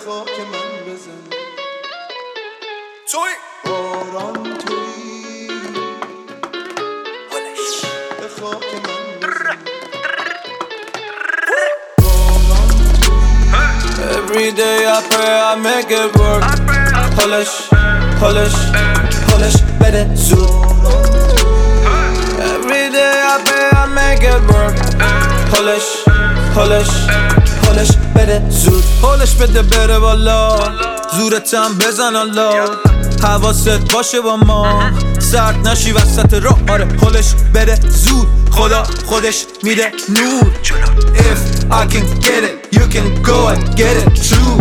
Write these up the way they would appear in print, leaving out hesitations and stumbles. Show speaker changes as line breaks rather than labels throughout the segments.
خاک من بزن توی باران توی به خاک من بزن
Every day I pray I make it work Polish, polish, polish بده زود Every day I pray I make it work Polish, polish, polish بده زود پولش بده بره بالا زورتم بزن الله حواست باشه با ما سرد نشی وسط راه آره پولش بده زود خدا خودش میده نور If I can get it you can go and get it too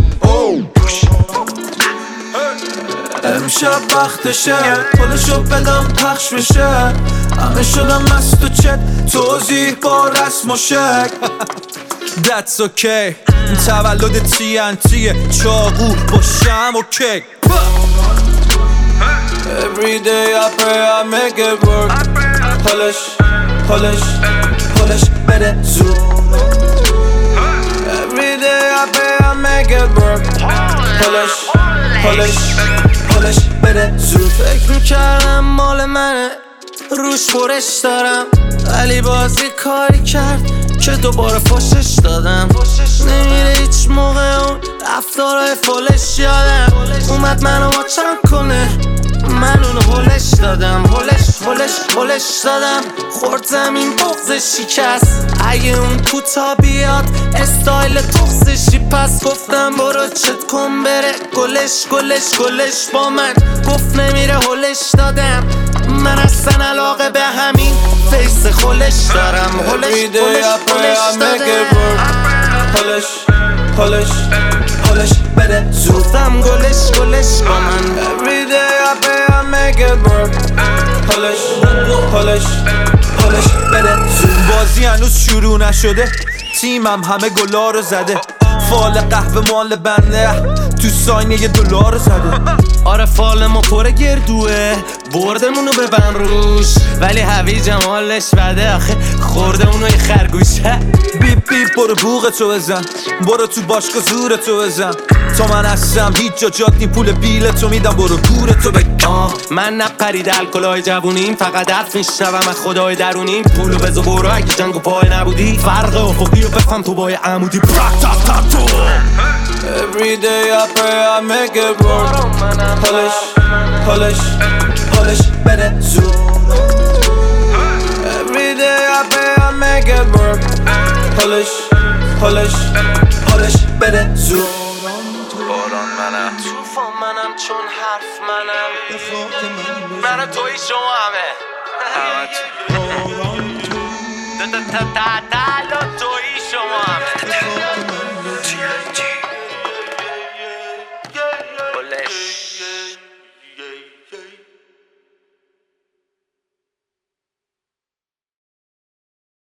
امشب وقتشه پولشو بدم پخش بشه همه شدم مست و چت توضیح با رسم و شک That's okay تولد TNT چاقو با شم و کیک Every day I pray I make it work Polish, polish, polish بده زود Every day I pray I make it work Polish, polish, polish بده زود فکر میکردم مال منه روش برش دارم ولی بازی کاری کرد که دوباره فوشش دادم نمیره هیچ موقع اون رفتارهای فولش یادم اومد منو واچم کنه من اونو هولش دادم هولش دادم خورد زمین بغزش شکست اگه اون کوتا بیاد استایل تخصشی پس گفتم برو چت کن بره گلش با من گفت نمیره هولش دادم من اصلا علاقه به همین فیس خولش دارم هولش دادم پولش بده زودم گلش با من Every day I pray I make it work پولش بده زود بازی هنوز شروع نشده تیمم همه گلا رو زده فال قهوه مال بنده تو ساینه $1 زده آره فال ما پر گردوه بردمونو ببن روش ولی هویجم حالش بده آخه خوردمونو یه خرگوشه بیپ بیپ برو بوغتو بزن برو تو باشگاه زورتو بزن تا من هستم هیچ جات نی پول بیلتو میدم برو گورتو بگم من نپرید الکلای جوونیم فقط حرف میشنوم از خدای درونیم پولو بزو برو اگه جنگو پای نبودی فرق افقی رو بفهم تو بای عمودی Every day I pray I make it work Polish بده زود Every day I pray I make it work Polish بده زود باران منم توفان منم چون حرف منم من توی شما همه